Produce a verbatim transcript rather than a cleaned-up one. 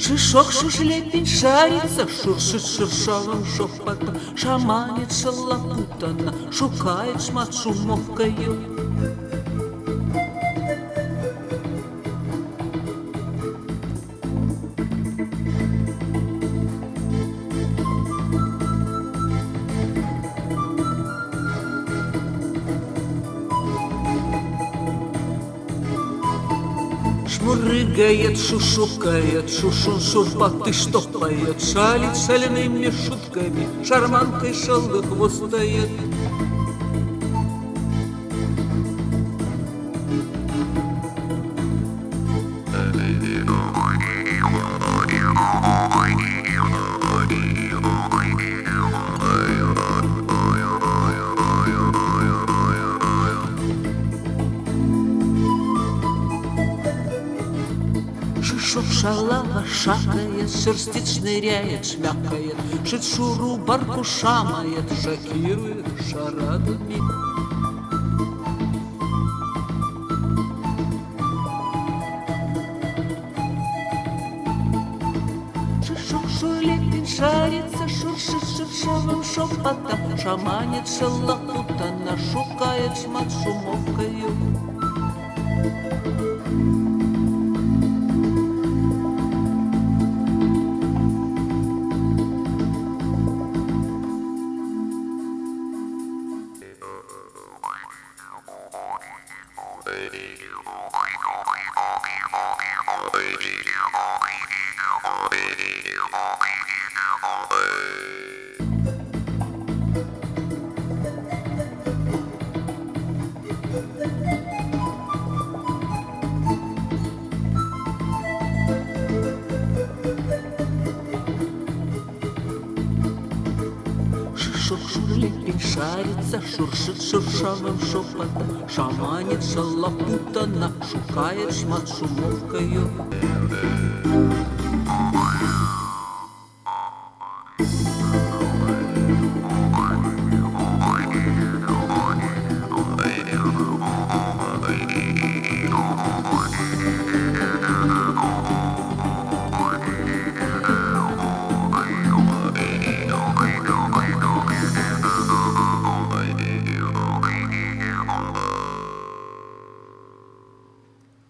Шишок шушелепень шарится, шуршит шершавым шепотом, шаманит шалопутанно, шукает шмат шумовкою. Шмурыгает, шушукает, шушун шурпаты штопает, шалит шалеными шутками, шарманкой шалохвостает. Шишок шалава шакает, шерстит, шныряет, шмякает, шит-шуру барку шамает, шокирует шарадами. Шишок шулепень шарится, шуршит шершавым шепотом, шаманит шалопутанно, шукает шмат шумовкою. Шишок шулепень шарится, шуршит шершавым шепотом, шаманит шалопутанно, шукает шмат шумовкою.